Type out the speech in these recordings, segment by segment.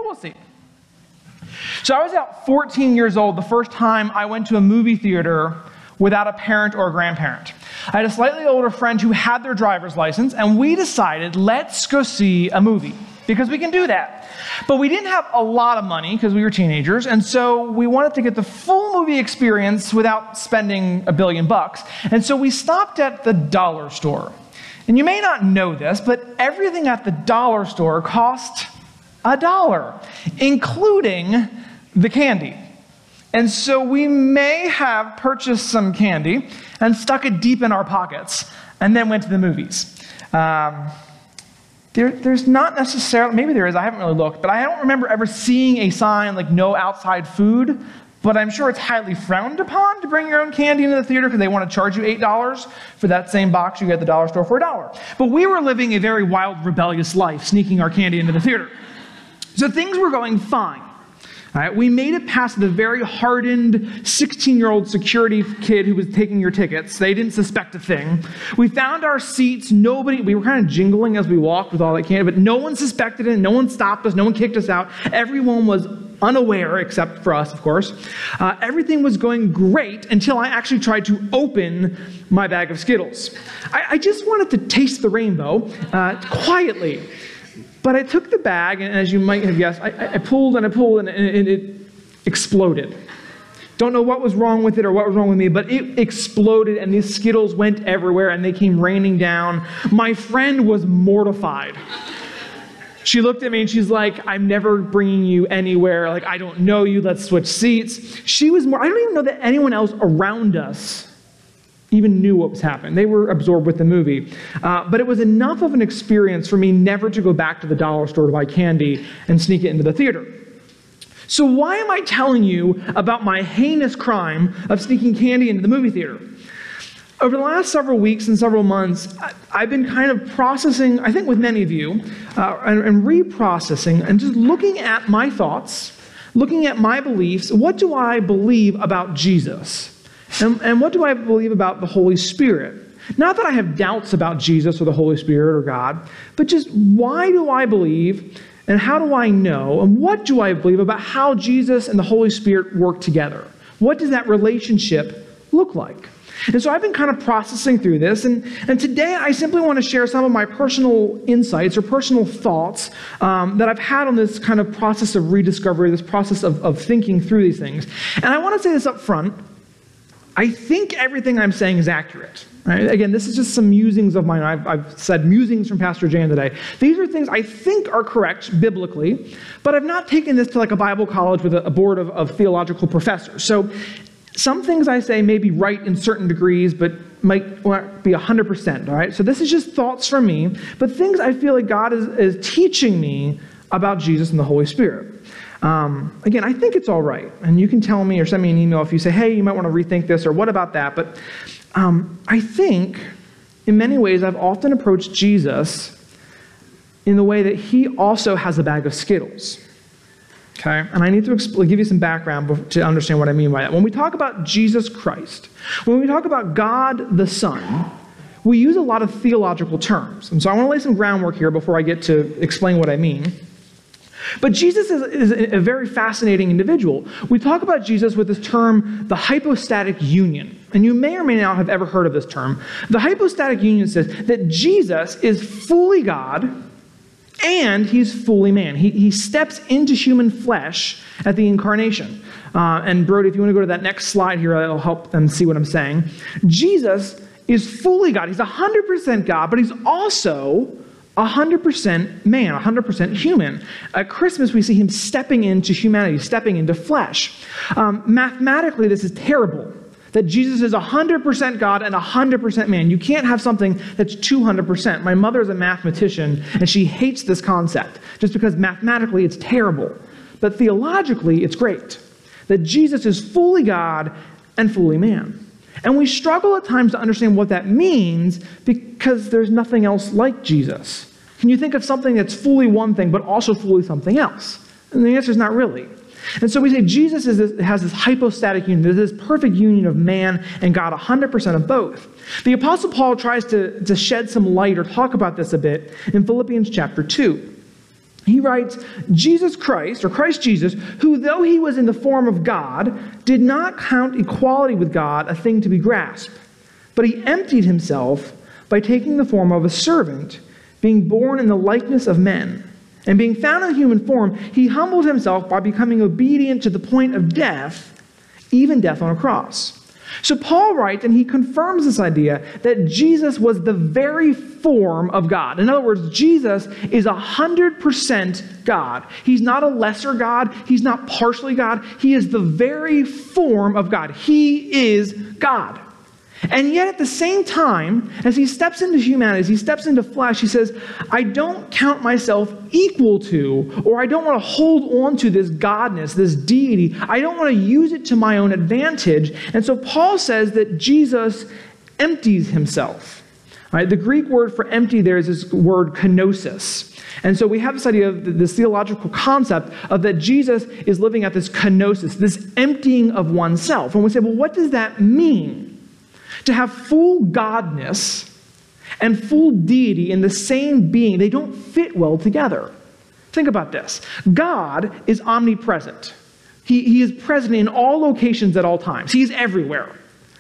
we'll see. So I was about 14 years old the first time I went to a movie theater without a parent or a grandparent. I had a slightly older friend who had their driver's license, and we decided, let's go see a movie, because we can do that. But we didn't have a lot of money because we were teenagers, and so we wanted to get the full movie experience without spending $1 billion. And so we stopped at the dollar store. And you may not know this, but everything at the dollar store cost $1, including the candy. And so we may have purchased some candy and stuck it deep in our pockets and then went to the movies. There's not necessarily, maybe there is, I haven't really looked, but I don't remember ever seeing a sign like no outside food, but I'm sure it's highly frowned upon to bring your own candy into the theater because they want to charge you $8 for that same box you get at the dollar store for $1. But we were living a very wild, rebellious life, sneaking our candy into the theater. So things were going fine. All right, we made it past the very hardened 16-year-old security kid who was taking your tickets. They didn't suspect a thing. We found our seats. We were kind of jingling as we walked with all that candy, but no one suspected it. No one stopped us. No one kicked us out. Everyone was unaware, except for us, of course. Everything was going great until I actually tried to open my bag of Skittles. I just wanted to taste the rainbow quietly. But I took the bag, and as you might have guessed, I pulled and I pulled, and it exploded. Don't know what was wrong with it or what was wrong with me, but it exploded, and these Skittles went everywhere, and they came raining down. My friend was mortified. She looked at me, and she's like, I'm never bringing you anywhere. Like, I don't know you. Let's switch seats. I don't even know that anyone else around us even knew what was happening. They were absorbed with the movie. But it was enough of an experience for me never to go back to the dollar store to buy candy and sneak it into the theater. So why am I telling you about my heinous crime of sneaking candy into the movie theater? Over the last several weeks and several months, I've been kind of processing, I think with many of you, and reprocessing and just looking at my thoughts, looking at my beliefs. What do I believe about Jesus? And what do I believe about the Holy Spirit? Not that I have doubts about Jesus or the Holy Spirit or God, but just why do I believe and how do I know and what do I believe about how Jesus and the Holy Spirit work together? What does that relationship look like? And so I've been kind of processing through this, and today I simply want to share some of my personal insights or personal thoughts that I've had on this kind of process of rediscovery, this process of thinking through these things. And I want to say this up front. I think everything I'm saying is accurate. Right? Again, this is just some musings of mine. I've said musings from Pastor Jan today. These are things I think are correct biblically, but I've not taken this to like a Bible college with a board of theological professors. So some things I say may be right in certain degrees, but might not be 100%. All right? So this is just thoughts from me, but things I feel like God is teaching me about Jesus and the Holy Spirit. Again, I think it's all right. And you can tell me or send me an email if you say, hey, you might want to rethink this, or what about that? But I think, in many ways, I've often approached Jesus in the way that he also has a bag of Skittles. Okay? And I need to give you some background to understand what I mean by that. When we talk about Jesus Christ, when we talk about God the Son, we use a lot of theological terms. And so I want to lay some groundwork here before I get to explain what I mean. But Jesus is a very fascinating individual. We talk about Jesus with this term, the hypostatic union. And you may or may not have ever heard of this term. The hypostatic union says that Jesus is fully God and he's fully man. He steps into human flesh at the incarnation. And Brody, if you want to go to that next slide here, that'll help them see what I'm saying. Jesus is fully God. He's 100% God, but he's also 100% man, 100% human. At Christmas, we see him stepping into humanity, stepping into flesh. Mathematically, this is terrible, that Jesus is 100% God and 100% man. You can't have something that's 200%. My mother is a mathematician, and she hates this concept, just because mathematically it's terrible. But theologically, it's great, that Jesus is fully God and fully man. And we struggle at times to understand what that means because there's nothing else like Jesus. Can you think of something that's fully one thing but also fully something else? And the answer is not really. And so we say Jesus has this hypostatic union, this perfect union of man and God, 100% of both. The Apostle Paul tries to shed some light or talk about this a bit in Philippians chapter 2. He writes, Jesus Christ, or Christ Jesus, who though he was in the form of God, did not count equality with God a thing to be grasped, but he emptied himself by taking the form of a servant, being born in the likeness of men. And being found in human form, he humbled himself by becoming obedient to the point of death, even death on a cross. So Paul writes, and he confirms this idea, that Jesus was the very form of God. In other words, Jesus is 100% God. He's not a lesser God. He's not partially God. He is the very form of God. He is God. And yet at the same time, as he steps into humanity, as he steps into flesh, he says, I don't count myself equal to, or I don't want to hold on to this godness, this deity. I don't want to use it to my own advantage. And so Paul says that Jesus empties himself. Right? The Greek word for empty there is this word kenosis. And so we have this idea of this theological concept of that Jesus is living at this kenosis, this emptying of oneself. And we say, well, what does that mean? To have full godness and full deity in the same being, they don't fit well together. Think about this. God is omnipresent. He is present in all locations at all times. He's everywhere.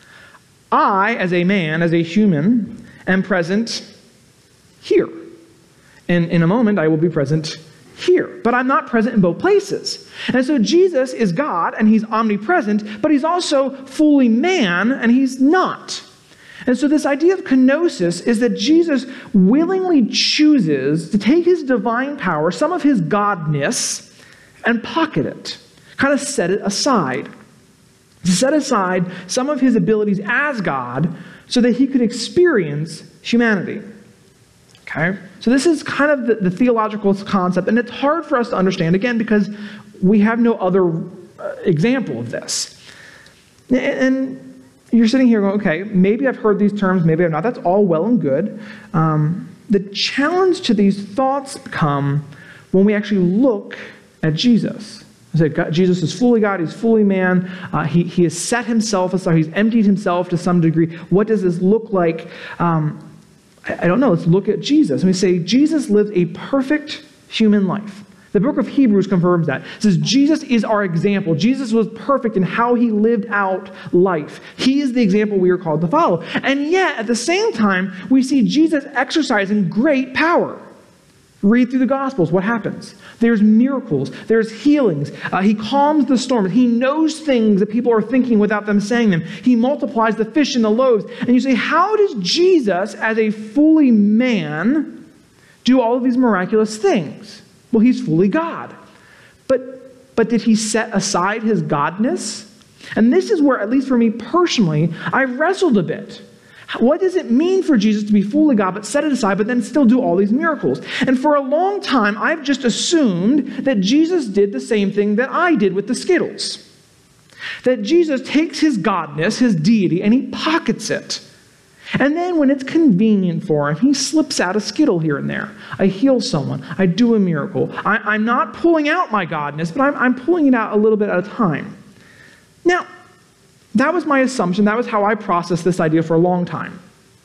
I, as a man, as a human, am present here. And in a moment, I will be present here. But I'm not present in both places. And so Jesus is God, and he's omnipresent, but he's also fully man, and he's not. And so this idea of kenosis is that Jesus willingly chooses to take his divine power, some of his godness, and pocket it, kind of set it aside. To set aside some of his abilities as God so that he could experience humanity. Okay? So this is kind of the theological concept, and it's hard for us to understand, again, because we have no other example of this. And you're sitting here going, okay, maybe I've heard these terms, maybe I've not. That's all well and good. The challenge to these thoughts come when we actually look at Jesus. Jesus is fully God, he's fully man, he has set himself aside, he's emptied himself to some degree. What does this look like? I don't know. Let's look at Jesus. And we say, Jesus lived a perfect human life. The book of Hebrews confirms that. It says, Jesus is our example. Jesus was perfect in how he lived out life. He is the example we are called to follow. And yet, at the same time, we see Jesus exercising great power. Read through the Gospels. What happens? There's miracles. There's healings. He calms the storm. He knows things that people are thinking without them saying them. He multiplies the fish and the loaves. And you say, how does Jesus, as a fully man, do all of these miraculous things? Well, he's fully God. But did he set aside his godness? And this is where, at least for me personally, I wrestled a bit. What does it mean for Jesus to be fully God, but set it aside, but then still do all these miracles? And for a long time, I've just assumed that Jesus did the same thing that I did with the Skittles. That Jesus takes his godness, his deity, and he pockets it. And then when it's convenient for him, he slips out a Skittle here and there. I heal someone. I do a miracle. I'm not pulling out my godness, but I'm pulling it out a little bit at a time. Now, that was my assumption. That was how I processed this idea for a long time.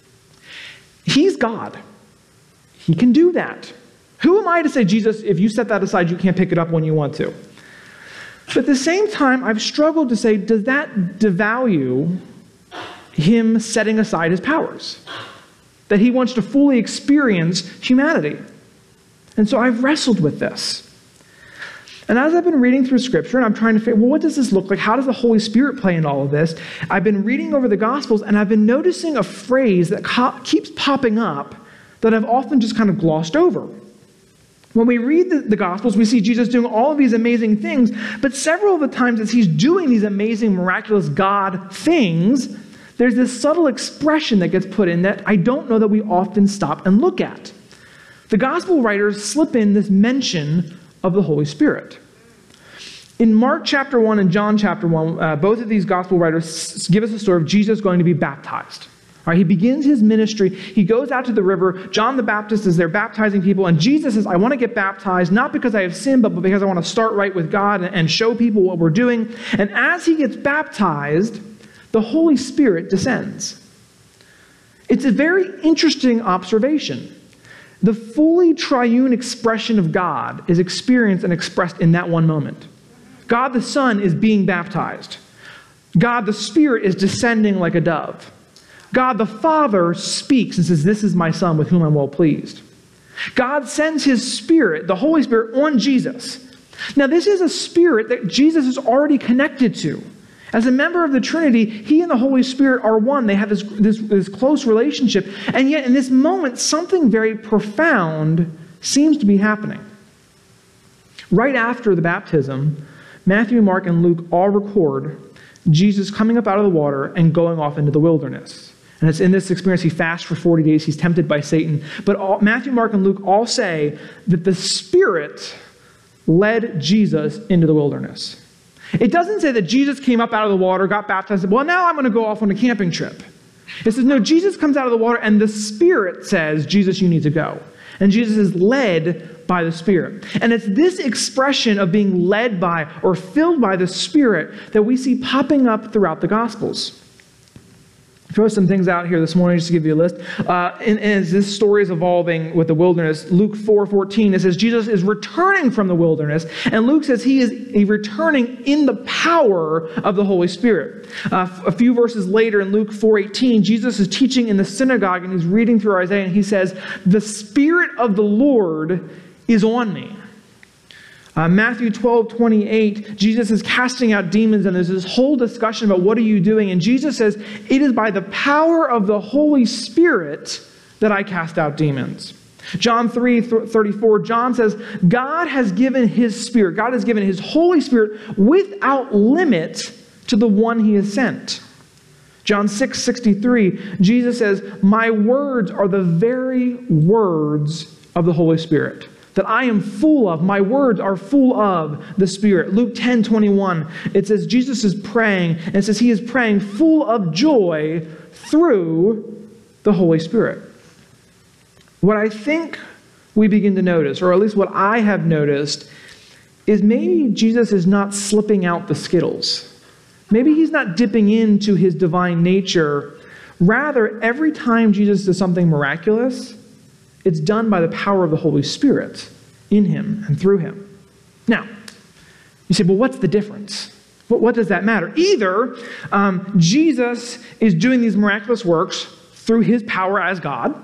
He's God. He can do that. Who am I to say, Jesus, if you set that aside, you can't pick it up when you want to? But at the same time, I've struggled to say, does that devalue him setting aside his powers? That he wants to fully experience humanity. And so I've wrestled with this. And as I've been reading through Scripture, and I'm trying to figure, well, what does this look like? How does the Holy Spirit play in all of this? I've been reading over the Gospels, and I've been noticing a phrase that keeps popping up that I've often just kind of glossed over. When we read the Gospels, we see Jesus doing all of these amazing things, but several of the times as he's doing these amazing, miraculous God things, there's this subtle expression that gets put in that I don't know that we often stop and look at. The Gospel writers slip in this mention of the Holy Spirit. In Mark chapter 1 and John chapter 1, both of these gospel writers give us a story of Jesus going to be baptized. All right, he begins his ministry. He goes out to the river. John the Baptist is there baptizing people. And Jesus says, I want to get baptized, not because I have sinned, but because I want to start right with God and show people what we're doing. And as he gets baptized, the Holy Spirit descends. It's a very interesting observation. The fully triune expression of God is experienced and expressed in that one moment. God the Son is being baptized. God the Spirit is descending like a dove. God the Father speaks and says, "This is my Son with whom I'm well pleased." God sends his Spirit, the Holy Spirit, on Jesus. Now, this is a Spirit that Jesus is already connected to. As a member of the Trinity, he and the Holy Spirit are one. They have this close relationship. And yet, in this moment, something very profound seems to be happening. Right after the baptism, Matthew, Mark, and Luke all record Jesus coming up out of the water and going off into the wilderness. And it's in this experience he fasts for 40 days. He's tempted by Satan. But Matthew, Mark, and Luke all say that the Spirit led Jesus into the wilderness. It doesn't say that Jesus came up out of the water, got baptized, and said, "Well, now I'm going to go off on a camping trip." It says, no, Jesus comes out of the water, and the Spirit says, "Jesus, you need to go." And Jesus is led by the Spirit. And it's this expression of being led by or filled by the Spirit that we see popping up throughout the Gospels. Throw some things out here this morning just to give you a list. And as this story is evolving with the wilderness, Luke 4:14, it says Jesus is returning from the wilderness, and Luke says he is returning in the power of the Holy Spirit. A few verses later in Luke 4:18, Jesus is teaching in the synagogue, and he's reading through Isaiah, and he says, "The Spirit of the Lord is on me." Matthew 12:28, Jesus is casting out demons, and there's this whole discussion about what are you doing? And Jesus says, "It is by the power of the Holy Spirit that I cast out demons." John 3:34, John says, God has given his Spirit, God has given his Holy Spirit without limit to the one he has sent. John 6:63, Jesus says, "My words are the very words of the Holy Spirit that I am full of. My words are full of the Spirit." Luke 10:21, it says Jesus is praying, and it says he is praying full of joy through the Holy Spirit. What I think we begin to notice, or at least what I have noticed, is maybe Jesus is not slipping out the Skittles. Maybe he's not dipping into his divine nature. Rather, every time Jesus does something miraculous, it's done by the power of the Holy Spirit in him and through him. Now, you say, well, what's the difference? What does that matter? Either Jesus is doing these miraculous works through his power as God,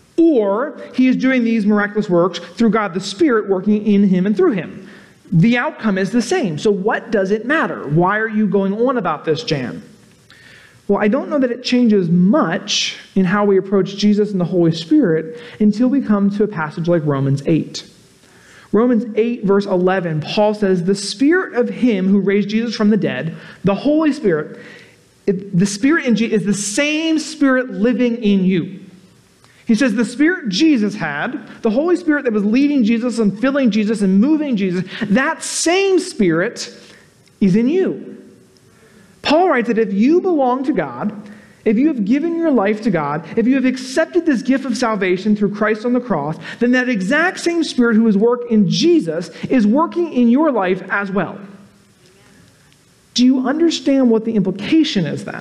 or he is doing these miraculous works through God the Spirit working in him and through him. The outcome is the same. So what does it matter? Why are you going on about this, Jan? Well, I don't know that it changes much in how we approach Jesus and the Holy Spirit until we come to a passage like Romans 8. Romans 8, verse 11, Paul says, "The Spirit of him who raised Jesus from the dead," the Holy Spirit, the Spirit in Jesus is the same Spirit living in you. He says the Spirit Jesus had, the Holy Spirit that was leading Jesus and filling Jesus and moving Jesus, that same Spirit is in you. Paul writes that if you belong to God, if you have given your life to God, if you have accepted this gift of salvation through Christ on the cross, then that exact same Spirit who is working in Jesus is working in your life as well. Do you understand what the implication is then?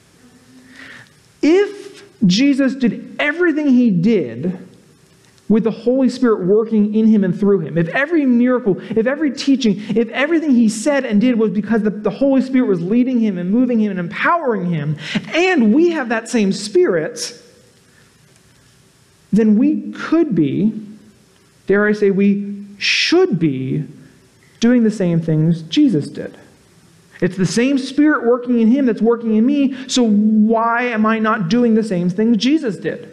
If Jesus did everything he did with the Holy Spirit working in him and through him, if every miracle, if every teaching, if everything he said and did was because the Holy Spirit was leading him and moving him and empowering him, and we have that same Spirit, then we could be, dare I say we should be, doing the same things Jesus did. It's the same Spirit working in him that's working in me, so why am I not doing the same things Jesus did?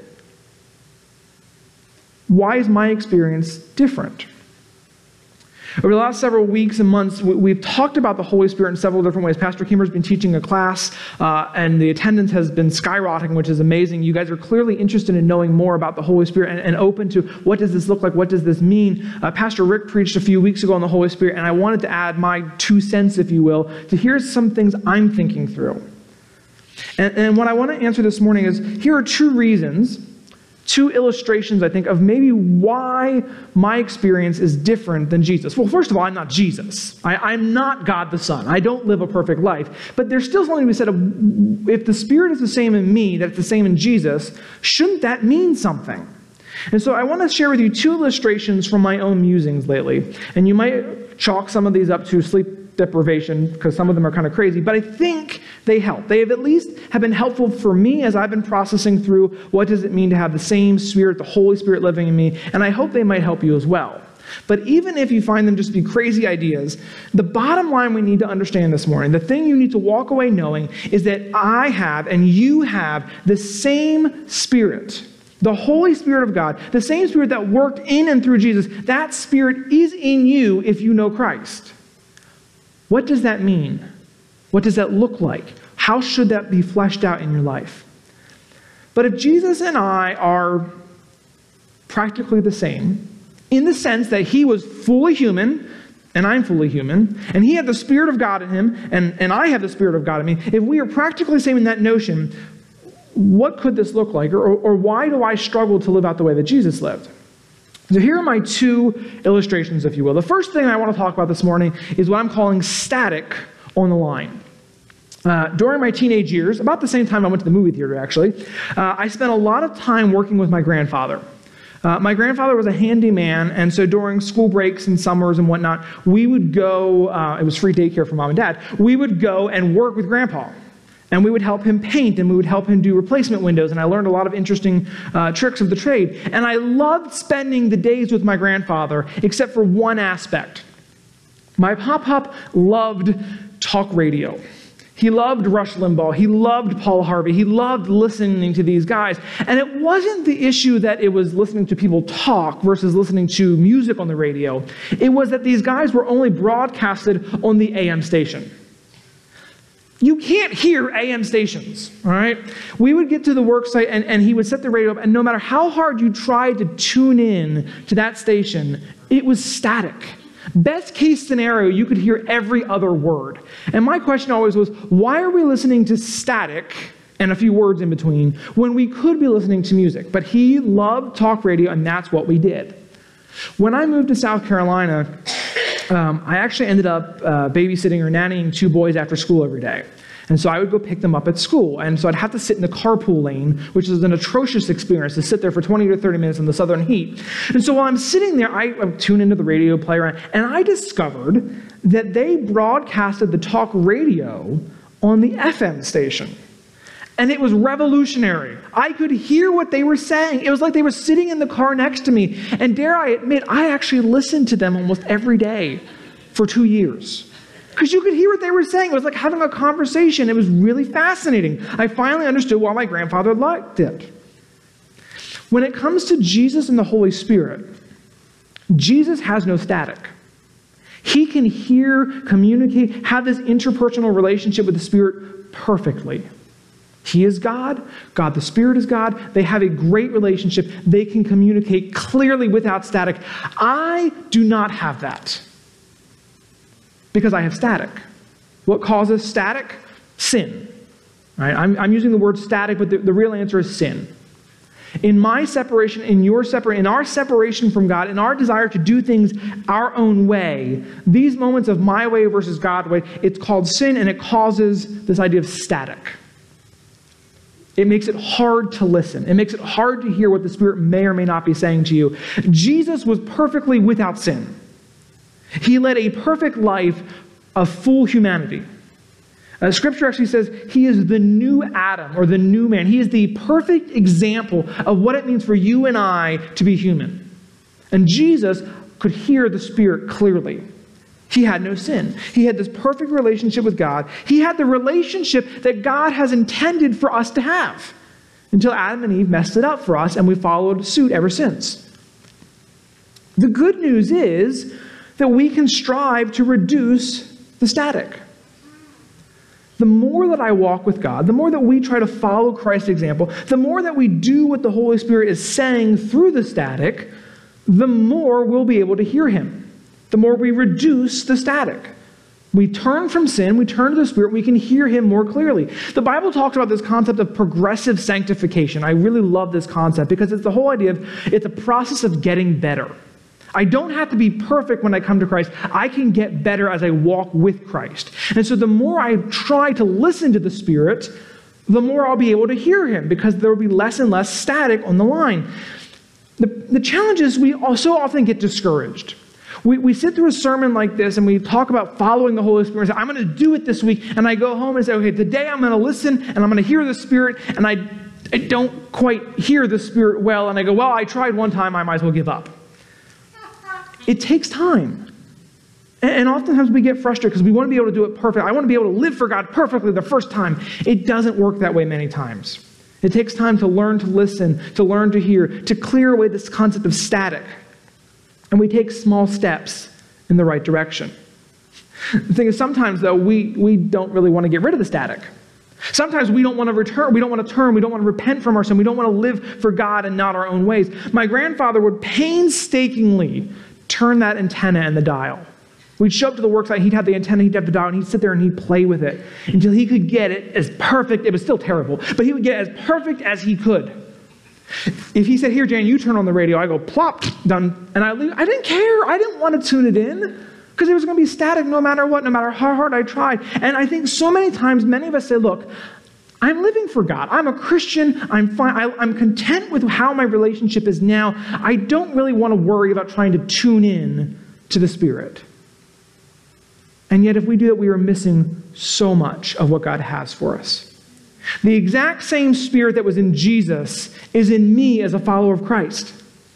Why is my experience different? Over the last several weeks and months, we've talked about the Holy Spirit in several different ways. Pastor Kimmer's been teaching a class, and the attendance has been skyrocketing, which is amazing. You guys are clearly interested in knowing more about the Holy Spirit and open to what does this look like, what does this mean. Pastor Rick preached a few weeks ago on the Holy Spirit, and I wanted to add my 2 cents, if you will, to here's some things I'm thinking through. And what I want to answer this morning is, here are 2 reasons, 2 illustrations, I think, of maybe why my experience is different than Jesus. Well, first of all, I'm not Jesus. I'm not God the Son. I don't live a perfect life. But there's still something to be said of, if the Spirit is the same in me, that it's the same in Jesus, shouldn't that mean something? And so I want to share with you 2 illustrations from my own musings lately. And you might chalk some of these up to sleep deprivation, because some of them are kind of crazy, but I think they help. They have at least have been helpful for me as I've been processing through what does it mean to have the same Spirit, the Holy Spirit living in me, and I hope they might help you as well. But even if you find them just to be crazy ideas, the bottom line we need to understand this morning, the thing you need to walk away knowing, is that I have and you have the same Spirit. The Holy Spirit of God, the same Spirit that worked in and through Jesus, that Spirit is in you if you know Christ. What does that mean? What does that look like? How should that be fleshed out in your life? But if Jesus and I are practically the same, in the sense that he was fully human, and I'm fully human, and he had the Spirit of God in him, and I have the Spirit of God in me, if we are practically the same in that notion, what could this look like? Or why do I struggle to live out the way that Jesus lived? So here are my 2 illustrations, if you will. The first thing I want to talk about this morning is what I'm calling static on the line. During my teenage years, about the same time I went to the movie theater actually, I spent a lot of time working with my grandfather. My grandfather was a handyman, and so during school breaks and summers and whatnot, we would go, it was free daycare for mom and dad, we would go and work with Grandpa. And we would help him paint, and we would help him do replacement windows, and I learned a lot of interesting tricks of the trade. And I loved spending the days with my grandfather, except for one aspect. My pop-pop loved talk radio. He loved Rush Limbaugh. He loved Paul Harvey. He loved listening to these guys. And it wasn't the issue that it was listening to people talk versus listening to music on the radio. It was that these guys were only broadcasted on the AM station. You can't hear AM stations, all right? We would get to the work site, and he would set the radio up, and no matter how hard you tried to tune in to that station, it was static. Best case scenario, you could hear every other word. And my question always was, why are we listening to static and a few words in between when we could be listening to music? But he loved talk radio, and that's what we did. When I moved to South Carolina, I actually ended up babysitting or nannying 2 boys after school every day. And so I would go pick them up at school. And so I'd have to sit in the carpool lane, which is an atrocious experience to sit there for 20 to 30 minutes in the southern heat. And so while I'm sitting there, I tune into the radio, play around, and I discovered that they broadcasted the talk radio on the FM station. And it was revolutionary. I could hear what they were saying. It was like they were sitting in the car next to me. And dare I admit, I actually listened to them almost every day for 2 years. Because you could hear what they were saying. It was like having a conversation. It was really fascinating. I finally understood why my grandfather liked it. When it comes to Jesus and the Holy Spirit, Jesus has no static. He can hear, communicate, have this interpersonal relationship with the Spirit perfectly. He is God. God the Spirit is God. They have a great relationship. They can communicate clearly without static. I do not have that because I have static. What causes static? Sin. Right? I'm using the word static, but the real answer is sin. In my separation, in our separation from God, in our desire to do things our own way, these moments of my way versus God's way, it's called sin, and it causes this idea of static. It makes it hard to listen. It makes it hard to hear what the Spirit may or may not be saying to you. Jesus was perfectly without sin. He led a perfect life of full humanity. Scripture actually says he is the new Adam, or the new man. He is the perfect example of what it means for you and I to be human. And Jesus could hear the Spirit clearly. He had no sin. He had this perfect relationship with God. He had the relationship that God has intended for us to have until Adam and Eve messed it up for us, and we followed suit ever since. The good news is that we can strive to reduce the static. The more that I walk with God, the more that we try to follow Christ's example, the more that we do what the Holy Spirit is saying through the static, the more we'll be able to hear him. The more we reduce the static. We turn from sin, we turn to the Spirit, we can hear him more clearly. The Bible talks about this concept of progressive sanctification. I really love this concept because it's the whole idea of it's a process of getting better. I don't have to be perfect when I come to Christ. I can get better as I walk with Christ. And so the more I try to listen to the Spirit, the more I'll be able to hear him because there will be less and less static on the line. The challenge is we so often get discouraged. We sit through a sermon like this and we talk about following the Holy Spirit and say, I'm going to do it this week. And I go home and say, okay, today I'm going to listen and I'm going to hear the Spirit. And I don't quite hear the Spirit well. And I go, well, I tried one time, I might as well give up. It takes time. And oftentimes we get frustrated because we want to be able to do it perfect. I want to be able to live for God perfectly the first time. It doesn't work that way many times. It takes time to learn to listen, to learn to hear, to clear away this concept of static. And we take small steps in the right direction. The thing is, sometimes, though, we don't really want to get rid of the static. Sometimes we don't want to return, we don't want to turn, we don't want to repent from our sin, we don't want to live for God and not our own ways. My grandfather would painstakingly turn that antenna and the dial. We'd show up to the work site, he'd have the antenna, he'd have the dial, and he'd sit there and he'd play with it until he could get it as perfect. It was still terrible, but he would get it as perfect as he could. If he said, here, Jan, you turn on the radio, I go, plop, done. And I didn't care. I didn't want to tune it in because it was going to be static no matter what, no matter how hard I tried. And I think so many times, many of us say, look, I'm living for God. I'm a Christian. I'm fine. I'm content with how my relationship is now. I don't really want to worry about trying to tune in to the Spirit. And yet, if we do that, we are missing so much of what God has for us. The exact same Spirit that was in Jesus is in me as a follower of Christ.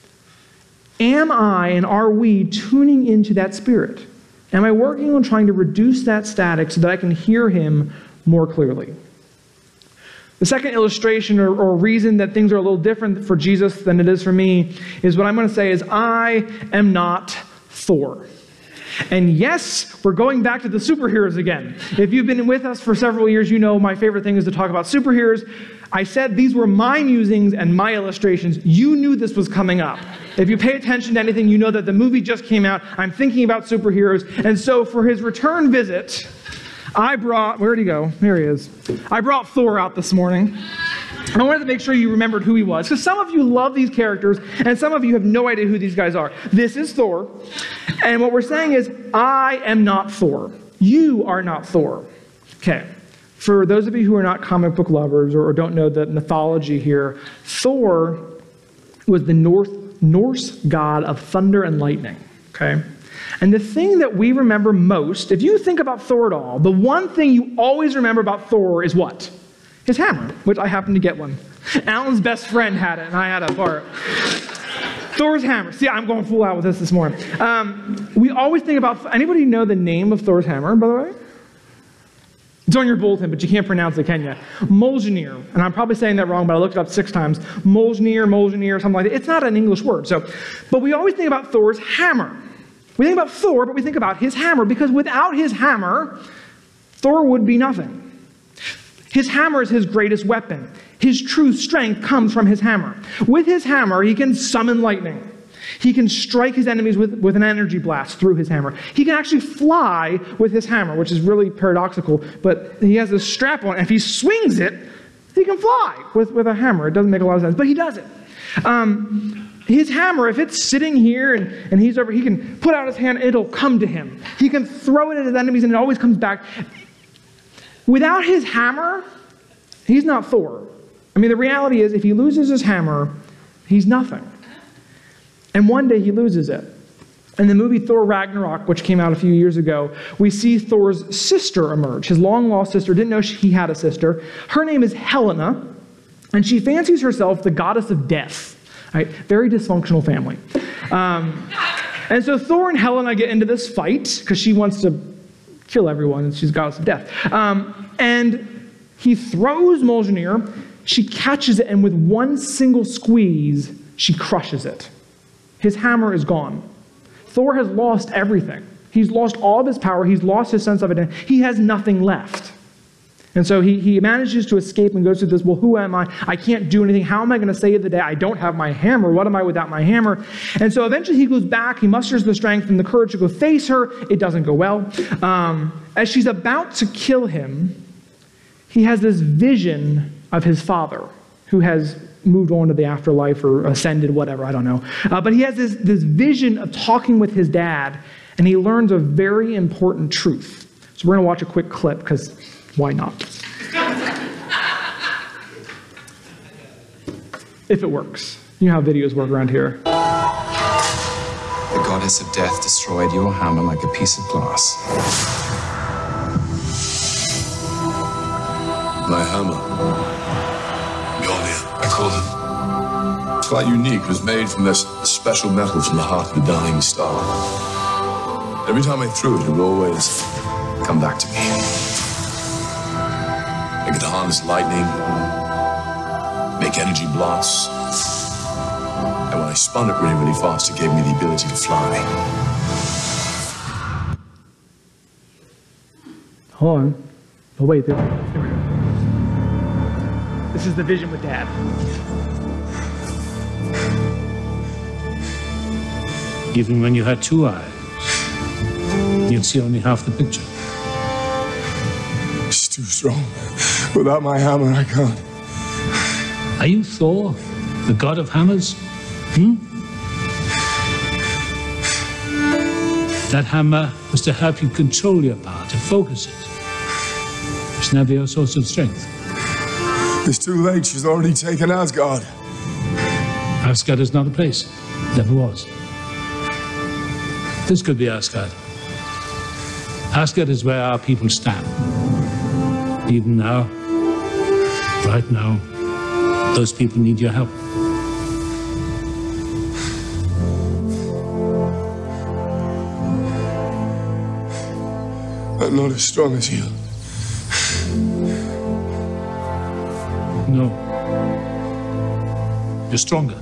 Am I and are we tuning into that Spirit? Am I working on trying to reduce that static so that I can hear Him more clearly? The second illustration or reason that things are a little different for Jesus than it is for me is what I'm going to say is, I am not Thor. And yes, we're going back to the superheroes again. If you've been with us for several years, you know my favorite thing is to talk about superheroes. I said these were my musings and my illustrations. You knew this was coming up. If you pay attention to anything, you know that the movie just came out. I'm thinking about superheroes. And so for his return visit, I brought, where'd he go? There he is. I brought Thor out this morning. I wanted to make sure you remembered who he was, because some of you love these characters, and some of you have no idea who these guys are. This is Thor, and what we're saying is, I am not Thor. You are not Thor. Okay, for those of you who are not comic book lovers or don't know the mythology here, Thor was the Norse god of thunder and lightning, okay? And the thing that we remember most, if you think about Thor at all, the one thing you always remember about Thor is what? His hammer, which I happened to get one. Alan's best friend had it, and I had a part. Thor's hammer. See, I'm going full out with this morning. We always think about, anybody know the name of Thor's hammer, by the way? It's on your bulletin, but you can't pronounce it, can you? Mjolnir. And I'm probably saying that wrong, but I looked it up 6 times. Mjolnir, something like that. It's not an English word. But we always think about Thor's hammer. We think about Thor, but we think about his hammer, because without his hammer, Thor would be nothing. His hammer is his greatest weapon. His true strength comes from his hammer. With his hammer, he can summon lightning. He can strike his enemies with an energy blast through his hammer. He can actually fly with his hammer, which is really paradoxical, but he has this strap on, and if he swings it, he can fly with a hammer. It doesn't make a lot of sense, but he does it. His hammer, if it's sitting here and he's over, he can put out his hand, it'll come to him. He can throw it at his enemies, and it always comes back. Without his hammer, he's not Thor. I mean, the reality is, if he loses his hammer, he's nothing. And one day he loses it. In the movie Thor Ragnarok, which came out a few years ago, we see Thor's sister emerge. His long-lost sister, didn't know he had a sister. Her name is Helena, and she fancies herself the goddess of death. Right? Very dysfunctional family. And so Thor and Helena get into this fight, because she wants to kill everyone, and she's goddess of death. And he throws Mjolnir, she catches it, and with one single squeeze, she crushes it. His hammer is gone. Thor has lost everything. He's lost all of his power. He's lost his sense of identity. He has nothing left. And so he manages to escape and goes through this, well, who am I? I can't do anything. How am I going to save the day? I don't have my hammer. What am I without my hammer? And so eventually he goes back. He musters the strength and the courage to go face her. It doesn't go well. As she's about to kill him, he has this vision of his father, who has moved on to the afterlife or ascended, whatever, I don't know. But he has this vision of talking with his dad, and he learns a very important truth. So we're going to watch a quick clip, because why not? If it works. You know how videos work around here. The goddess of death destroyed your hammer like a piece of glass. My hammer. Mjolnir, I called it. It's quite unique. It was made from this special metal from the heart of the dying star. Every time I threw it, it would always come back to me. I could harness lightning, make energy blasts, and when I spun it really, really fast, it gave me the ability to fly. Hold on. Oh, wait. There we go. This is the vision with Dad. Even when you had 2 eyes, you'd see only half the picture. It's too strong. Without my hammer, I can't. Are you Thor, the god of hammers? That hammer was to help you control your power, to focus it. It's never your source of strength. It's too late. She's already taken Asgard. Asgard is not a place. Never was. This could be Asgard. Asgard is where our people stand. Even now, right now, those people need your help. I'm not as strong as you. No. You're stronger.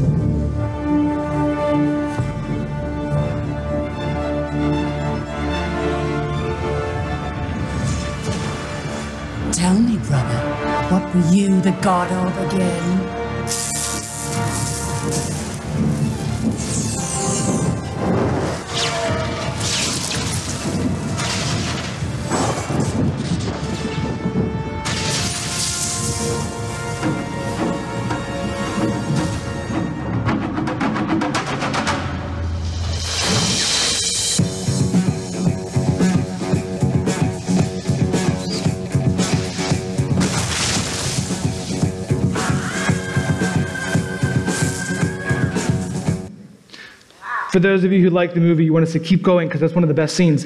Tell me, brother, what were you the god of again? For those of you who like the movie, you want us to keep going because that's one of the best scenes.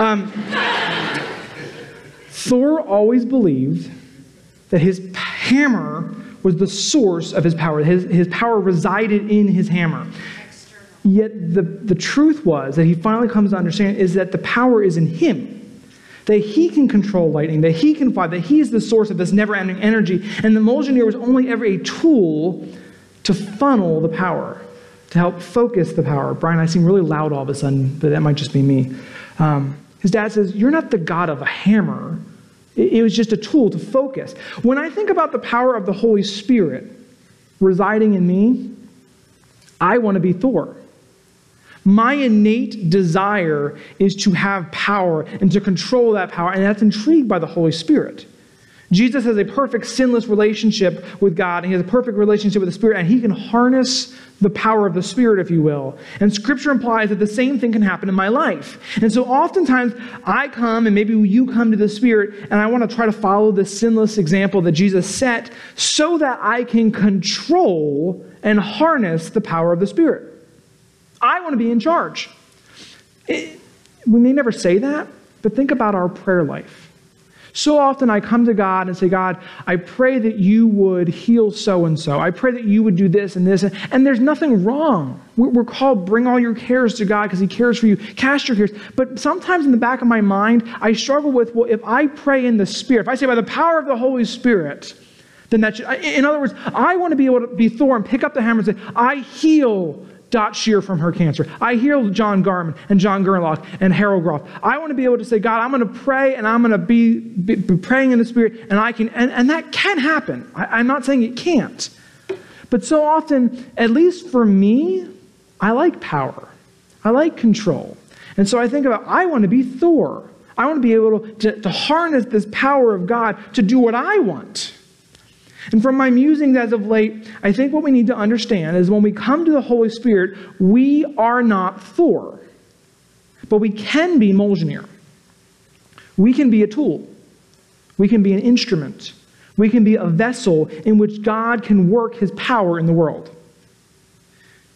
Thor always believed that his hammer was the source of his power. His power resided in his hammer. Yet the truth was that he finally comes to understand is that the power is in him. That he can control lightning, that he can fly, that he is the source of this never-ending energy. And the Mjolnir was only ever a tool to funnel the power, to help focus the power. Brian, I seem really loud all of a sudden, but that might just be me. His dad says, you're not the god of a hammer. It was just a tool to focus. When I think about the power of the Holy Spirit residing in me, I want to be Thor. My innate desire is to have power and to control that power, and that's intrigued by the Holy Spirit. Jesus has a perfect sinless relationship with God, and he has a perfect relationship with the Spirit, and he can harness the power of the Spirit, if you will. And Scripture implies that the same thing can happen in my life. And so oftentimes I come, and maybe you come to the Spirit, and I want to try to follow this sinless example that Jesus set so that I can control and harness the power of the Spirit. I want to be in charge. We may never say that, but think about our prayer life. So often I come to God and say, God, I pray that you would heal so-and-so. I pray that you would do this and this. And there's nothing wrong. We're called bring all your cares to God because he cares for you. Cast your cares. But sometimes in the back of my mind, I struggle with, well, if I pray in the Spirit, if I say by the power of the Holy Spirit, then that should, in other words, I want to be able to be Thor and pick up the hammer and say, I heal Dot Shear from her cancer. I healed John Garman and John Gernlock and Harold Groff. I want to be able to say, God, I'm going to pray and I'm going to be praying in the Spirit, and I can, and that can happen. I'm not saying it can't. But so often, at least for me, I like power. I like control. And so I think about, I want to be Thor. I want to be able to harness this power of God to do what I want. And from my musings as of late, I think what we need to understand is when we come to the Holy Spirit, we are not Thor, but we can be Mjolnir. We can be a tool. We can be an instrument. We can be a vessel in which God can work his power in the world.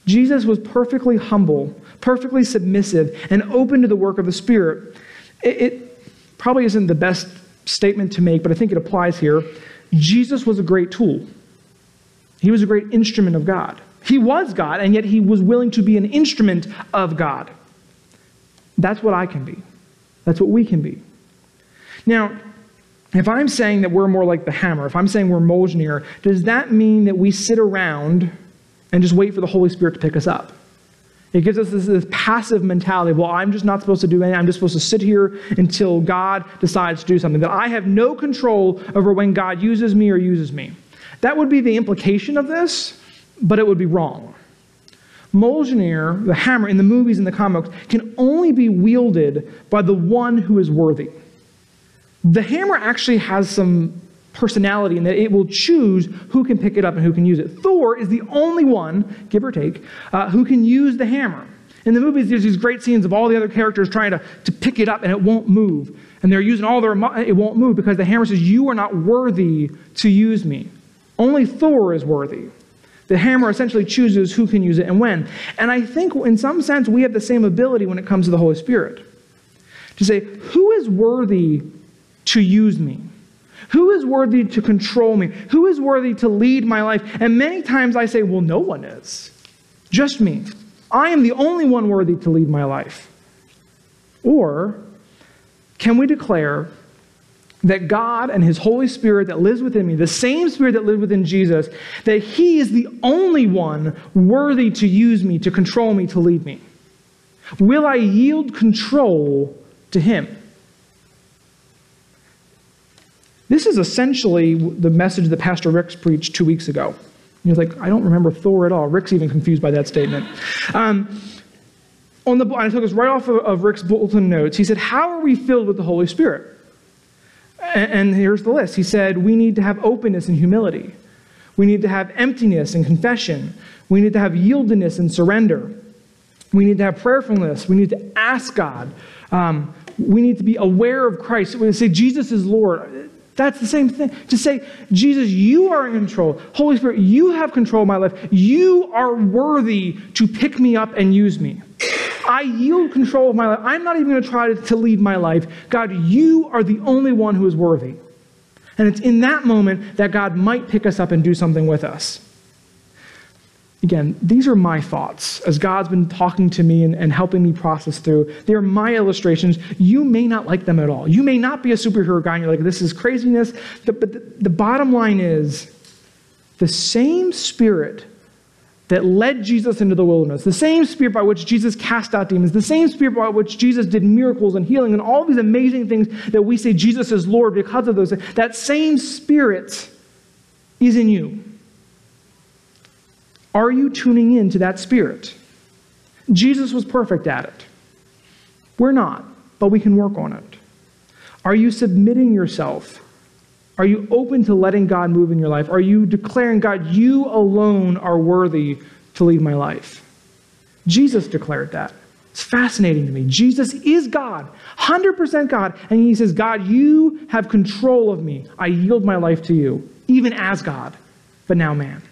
Jesus was perfectly humble, perfectly submissive, and open to the work of the Spirit. It probably isn't the best statement to make, but I think it applies here. Jesus was a great tool. He was a great instrument of God. He was God, and yet he was willing to be an instrument of God. That's what I can be. That's what we can be. Now, if I'm saying that we're more like the hammer, if I'm saying we're Mjolnir, does that mean that we sit around and just wait for the Holy Spirit to pick us up? It gives us this passive mentality. Well, I'm just not supposed to do anything. I'm just supposed to sit here until God decides to do something. That I have no control over when God uses me or uses me. That would be the implication of this, but it would be wrong. Mjolnir, the hammer in the movies and the comics, can only be wielded by the one who is worthy. The hammer actually has some personality in that it will choose who can pick it up and who can use it. Thor is the only one, give or take, who can use the hammer. In the movies, there's these great scenes of all the other characters trying to pick it up and it won't move. And they're using all their it won't move because the hammer says, you are not worthy to use me. Only Thor is worthy. The hammer essentially chooses who can use it and when. And I think in some sense we have the same ability when it comes to the Holy Spirit. To say, who is worthy to use me? Who is worthy to control me? Who is worthy to lead my life? And many times I say, well, no one is. Just me. I am the only one worthy to lead my life. Or can we declare that God and his Holy Spirit that lives within me, the same Spirit that lived within Jesus, that he is the only one worthy to use me, to control me, to lead me? Will I yield control to him? This is essentially the message that Pastor Rick's preached 2 weeks ago. He was like, I don't remember Thor at all. Rick's even confused by that statement. I took this right off of Rick's bulletin notes. He said, how are we filled with the Holy Spirit? And here's the list. He said, we need to have openness and humility. We need to have emptiness and confession. We need to have yieldedness and surrender. We need to have prayerfulness. We need to ask God. We need to be aware of Christ. We say, Jesus is Lord. That's the same thing. To say, Jesus, you are in control. Holy Spirit, you have control of my life. You are worthy to pick me up and use me. I yield control of my life. I'm not even going to try to lead my life. God, you are the only one who is worthy. And it's in that moment that God might pick us up and do something with us. Again, these are my thoughts as God's been talking to me and helping me process through. They are my illustrations. You may not like them at all. You may not be a superhero guy and you're like, this is craziness. But the bottom line is the same Spirit that led Jesus into the wilderness, the same Spirit by which Jesus cast out demons, the same Spirit by which Jesus did miracles and healing and all these amazing things that we say Jesus is Lord because of those, that same Spirit is in you. Are you tuning in to that Spirit? Jesus was perfect at it. We're not, but we can work on it. Are you submitting yourself? Are you open to letting God move in your life? Are you declaring, God, you alone are worthy to lead my life? Jesus declared that. It's fascinating to me. Jesus is God, 100% God. And he says, God, you have control of me. I yield my life to you, even as God, but now man.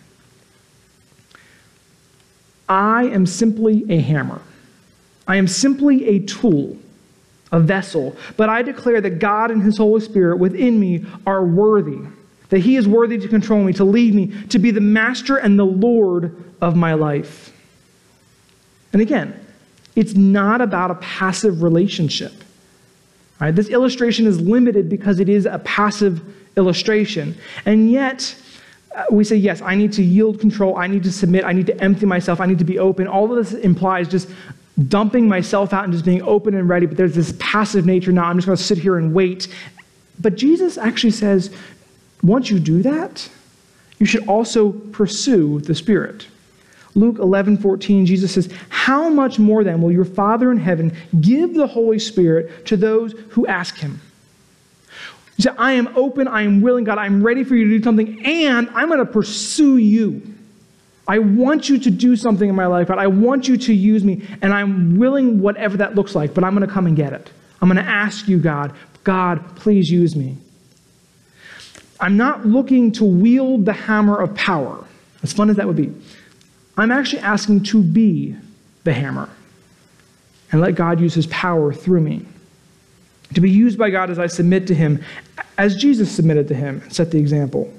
I am simply a hammer. I am simply a tool, a vessel. But I declare that God and his Holy Spirit within me are worthy, that he is worthy to control me, to lead me, to be the master and the Lord of my life. And again, it's not about a passive relationship. All right? This illustration is limited because it is a passive illustration. And yet, we say, yes, I need to yield control. I need to submit. I need to empty myself. I need to be open. All of this implies just dumping myself out and just being open and ready. But there's this passive nature now. I'm just going to sit here and wait. But Jesus actually says, once you do that, you should also pursue the Spirit. Luke 11:14, Jesus says, how much more then will your Father in heaven give the Holy Spirit to those who ask him? You say, I am open, I am willing, God, I'm ready for you to do something, and I'm going to pursue you. I want you to do something in my life, God. I want you to use me, and I'm willing whatever that looks like, but I'm going to come and get it. I'm going to ask you, God, please use me. I'm not looking to wield the hammer of power, as fun as that would be. I'm actually asking to be the hammer and let God use his power through me. To be used by God as I submit to him, as Jesus submitted to him and set the example.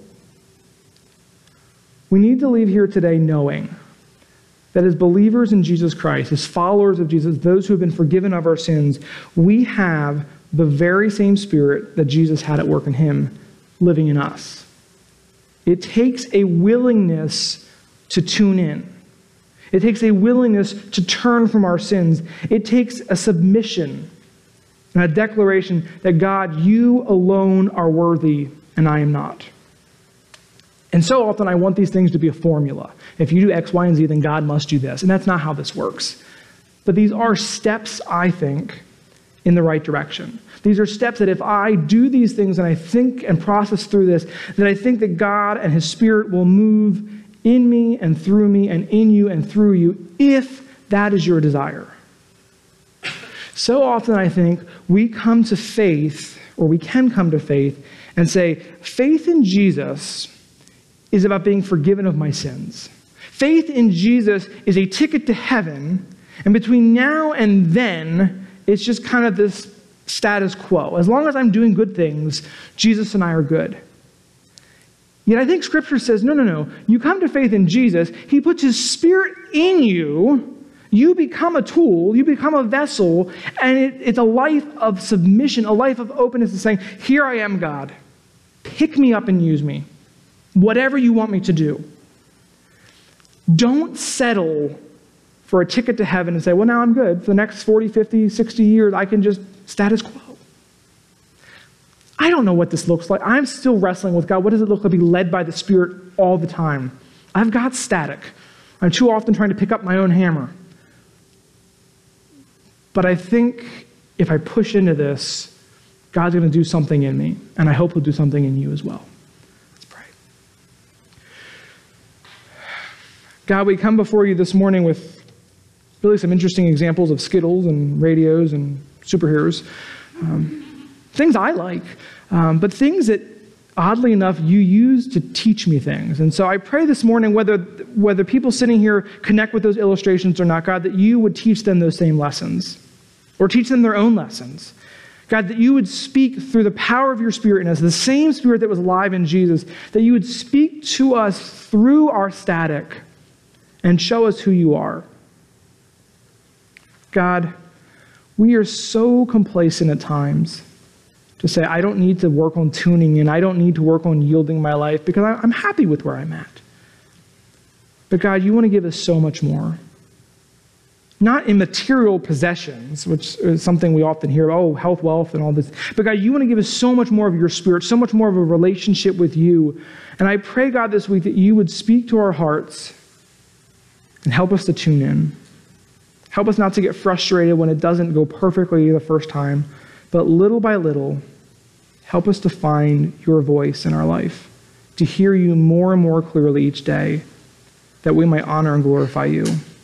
We need to leave here today knowing that as believers in Jesus Christ, as followers of Jesus, those who have been forgiven of our sins, we have the very same Spirit that Jesus had at work in him living in us. It takes a willingness to tune in. It takes a willingness to turn from our sins. It takes a submission and a declaration that God, you alone are worthy and I am not. And so often I want these things to be a formula. If you do X, Y, and Z, then God must do this. And that's not how this works. But these are steps, I think, in the right direction. These are steps that if I do these things and I think and process through this, that I think that God and his Spirit will move in me and through me and in you and through you, if that is your desire. So often I think we come to faith, or we can come to faith, and say, faith in Jesus is about being forgiven of my sins. Faith in Jesus is a ticket to heaven, and between now and then, it's just kind of this status quo. As long as I'm doing good things, Jesus and I are good. Yet I think Scripture says, no. You come to faith in Jesus, he puts his Spirit in you, you become a tool, you become a vessel, and it's a life of submission, a life of openness to saying, here I am, God. Pick me up and use me. Whatever you want me to do. Don't settle for a ticket to heaven and say, well, now I'm good. For the next 40, 50, 60 years, I can just status quo. I don't know what this looks like. I'm still wrestling with God. What does it look like to be led by the Spirit all the time? I've got static. I'm too often trying to pick up my own hammer. But I think if I push into this, God's going to do something in me, and I hope he'll do something in you as well. Let's pray. God, we come before you this morning with really some interesting examples of Skittles and radios and superheroes. Things I like, but things that, oddly enough, you use to teach me things. And so I pray this morning, whether people sitting here connect with those illustrations or not, God, that you would teach them those same lessons, or teach them their own lessons. God, that you would speak through the power of your Spirit in us, the same Spirit that was alive in Jesus, that you would speak to us through our static and show us who you are. God, we are so complacent at times to say, I don't need to work on tuning in. I don't need to work on yielding my life because I'm happy with where I'm at. But God, you want to give us so much more. Not in material possessions, which is something we often hear, oh, health, wealth, and all this. But God, you want to give us so much more of your Spirit, so much more of a relationship with you. And I pray, God, this week that you would speak to our hearts and help us to tune in. Help us not to get frustrated when it doesn't go perfectly the first time, but little by little, help us to find your voice in our life, to hear you more and more clearly each day, that we might honor and glorify you.